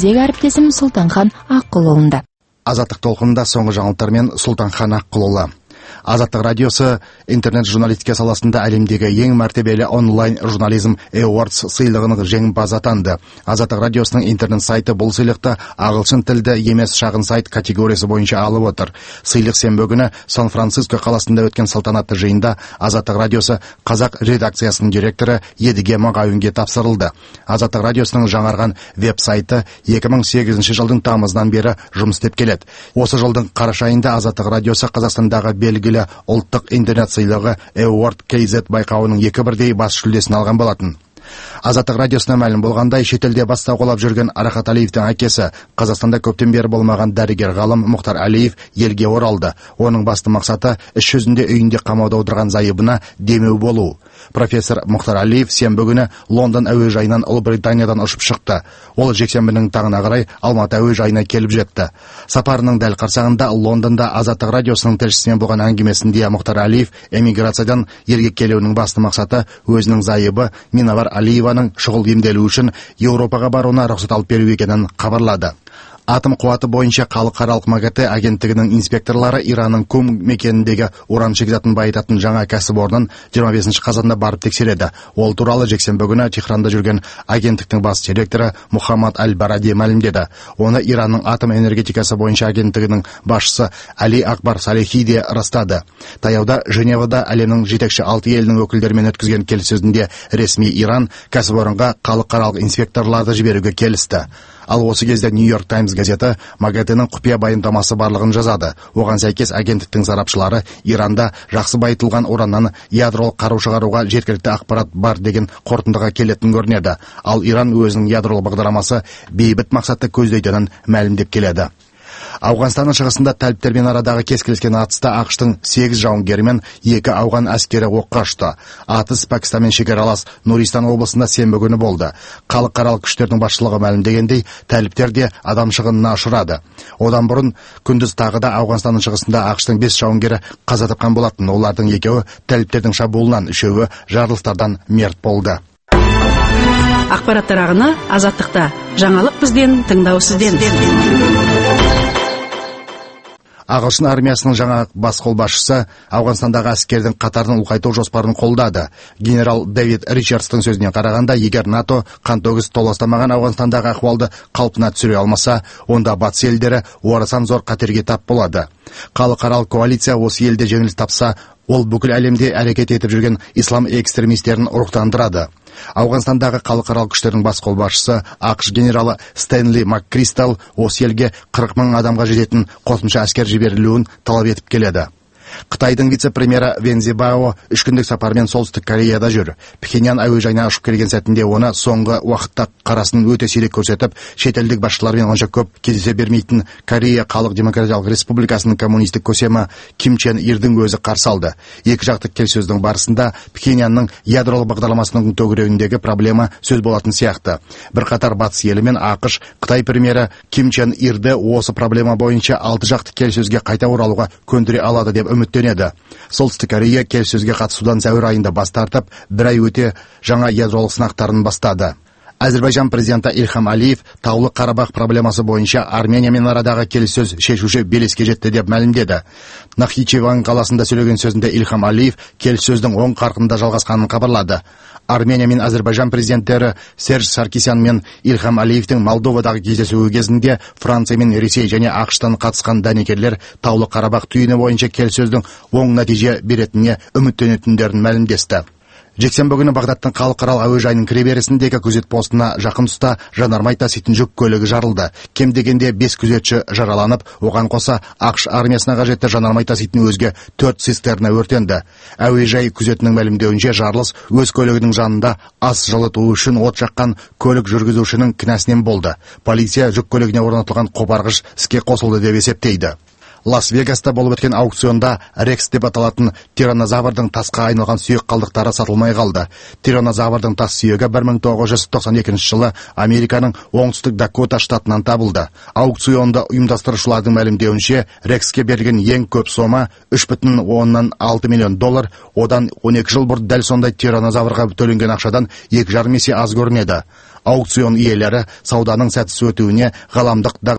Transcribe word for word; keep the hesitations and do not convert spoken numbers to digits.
студиядегі әріптесім Сұлтанхан Аққұлұлында. Азаттық толқынында соңғы жаңалықтармен Сұлтанхан Аққұлұлы. Азаттық радиосы интернет журналистика саласында әлемдегі ең мәртебелі онлайн журнализм Awards сыйлығының жеңімпазы атанды. Азаттық радиосының интернет сайты бұл сыйлықты ағылшын тілді емес шағын сайт категориясы бойынша алып отыр. Сыйлық сенбі күні Сан-Франциско қаласында өткен салтанатты жиында Азаттық радиосы қазақ редакциясының директоры Едіге Мағауинге тапсырылды. Азаттық радиосының жаңарған веб-сайты екі мың сегізінші жылдың тамызынан бері жұмыс істеп келеді. Осы жылдың қараша айында Азаттық радиосы Қазақстандағы белгілі ұлттық интернет сыйлығы Award кей зет байқауының екі бірдей бас жүлдесін алған болатын. Азаттық радиосына мәлім болғандай, шетелде бас сауғалап жүрген Арахат Алиевтің әкесі, Қазақстанда көптен бері болмаған дәрігер ғалым Мұхтар Алиев елге оралды. Оның басты мақсаты іс жүзінде үйінде қамауда отырған зайыбына демеу болу. Профессор Мұхтар Алиев сенбі күні Лондон әуежайынан Ұлыбританиядан ұшып шықты. Ол жексенбінің таңына қарай Алматы әуежайына келіп жетті. Сапарының дәл қарсаңында Лондонда Азаттық радиосының тілшісімен болған әңгімесінде Мұхтар Алиев эмиграциядан елге келуінің басты мақсаты өзінің зайыбы Минавар Алиеваның шұғыл емделу үшін Еуропаға баруына рұқсат алып беру екенін хабарлады. Атом қуаты бойынша халықаралық МАГАТЭ агенттігінің инспекторлары Иранның Кум мекеніндегі уран шикізатын байытатын жаңа кәсіпорнын жиырма бесінші қазанда барып тексереді. Ол туралы жексенбі күні Техранда жүрген агенттіктің бас директоры Мухаммад Аль-Баради мәлімдеді. Оны Иранның атом энергетикасы бойынша агенттігінің басшысы Али Акбар Салихи де растады. Таяуда Женевада әлемнің жетекші алты елінің өкілдерімен өткізген келіссөзінде ресми Иран кәсіпорынға халықаралық инспекторларды жіберуге келісті. Ал осы кезде Нью-Йорк Таймс газеті МАГАТЭ-ның құпия баяндамасы барлығын жазады. Оған сәйкес агенттіктің сарапшылары Иранда жақсы байытылған ураннан ядролық қару шығаруға жеткілікті ақпарат бар деген қорытындыға келетін көрінеді. Ал Иран өзінің ядролық бағдарламасы бейбіт мақсатты көздейтінін мәлімдеп келеді. Ауғанстанның шығысында тәліптермен арадағы кескілескен атыста ақштың сегіз жауынгері мен екі ауған әскері оққа ұшты. Атыс Пәкістанмен шекаралас Нуристан облысында сенбі күні болды. Халықаралық күштердің басшылығы мәлімдегендей, тәліптер де адам шығынына ұшырады. Одан бұрын күндіз тағы да Ауғанстанның шығысында ақштың бес жауынгері қаза тапқан болатын. Олардың екеуі тәліптердің шабуылынан, үшеуі жарылыстардан мерт болды. Ақпараттар ағыны Азаттықта. Жаңалық бізден, тыңдау сізден. Ағылшын армиясының жаңа бас қолбасшысы Ауғанстандағы әскердің қатарын ұлғайту жоспарын қолдады. Генерал Дэвид Ричардстың сөзіне қарағанда, егер НАТО қантөгіс толастамаған Ауғанстандағы ахуалды қалпына түсіре алмаса, онда батыс елдері орасан зор қатерге тап болады. Халықаралық коалиция осы елде жеңіліс тапса, ол бүкіл әлемде әрекет етіп жүрген ислам экстремистерін ұрықтандырады. Ауғанстандағы халықаралық күштердің бас қолбасшысы ақш генералы Стэнли МакКристал осы елге қырық мың адамға жететін қосымша әскер жіберілуін талап етіп келеді. Қытайдың вице-премьері Вен Цзибао үш күндік сапармен солтүстік Кореяда жүр. Пхеньян әуежайына ұшып келген сәтінде оны соңғы уақытта қарасын өте сирек көрсетіп, шетелдік басшылармен онша көп кездесе бермейтін Корея Халық Демократиялық Республикасының коммунистік көсемі Ким Чен Ирдің өзі қарсы алды. Екі жақтық келіссөздің барысында Пхеньянның ядролық бағдарламасының төңірегіндегі проблема сөз болатын сияқты. Бірқатар батыс елі мен ақш Қытай премьері Ким Чен Ирді осы проблема бойынша алты жақтық келіссөзге қайта оралуға көндіре алады деп үміттенеді. Солтүстік Корея келіссөзге қатысудан сәуір айында бас тартып, бір ай өте жаңа ядролық сынақтарын бастады. Әзербайжан президенті Ильхам Алиев Таулы Қарабақ проблемасы бойынша Армениямен арадағы келіссөз шешуші белеске жетті деп мәлімдеді. Нахичеван қаласында сөйлеген сөзінде Ильхам Алиев келіссөздің оң қарқында жалғасқанын хабарлады. Армения мен Әзербайжан президенттері Серж Саркисян мен Ильхам Алиевтің Молдовадағы кездесуі кезінде Франция мен Ресей және ақштан қатысқан дәнекерлер Таулы Қарабақ түйіні бойынша келіссөздің оң нәтиже беретініне үміттенетіндерін мәлімдесті. Жексенбі күні Бағдаттың халықаралық әуежайының кіреберісіндегі күзет постына жақын тұста жанармай таситын жүк көлігі жарылды. Кем дегенде бес күзетші жараланып, оған қоса ақш армиясына қажетті жанармай таситын өзге төрт цистерна өртенді. Әуежай күзетінің мәлімдеуінше жарылыс өз көлігінің жанында ас жылыту үшін от жаққан көлік жүргізушінің кінәсінен болды. Полиция жүк көлігіне орнатылған қопарғыш іске қосылды деп есептейді. Лас-Вегаста болып өткен аукционда Рекс деп аталатын тираннозаврдың тасқа айналған сүйек қалдықтары сатылмай қалды. Тираннозаврдың тас сүйегі бір мың тоғыз жүз тоқсан екінші жылы Американың оңтүстік Дакота штатынан табылды. Аукционда ұйымдастырушылардың мәлімдеуінше, Рекске берген ең көп сома үш бүтін оннан алты миллион доллар, одан он екі жыл бұрын дәл сондай тираннозаврға төленген ақшадан екі жарым есе аз көрінеді. Аукцион иелері сауданың сәтсіз өтуіне ғаламдық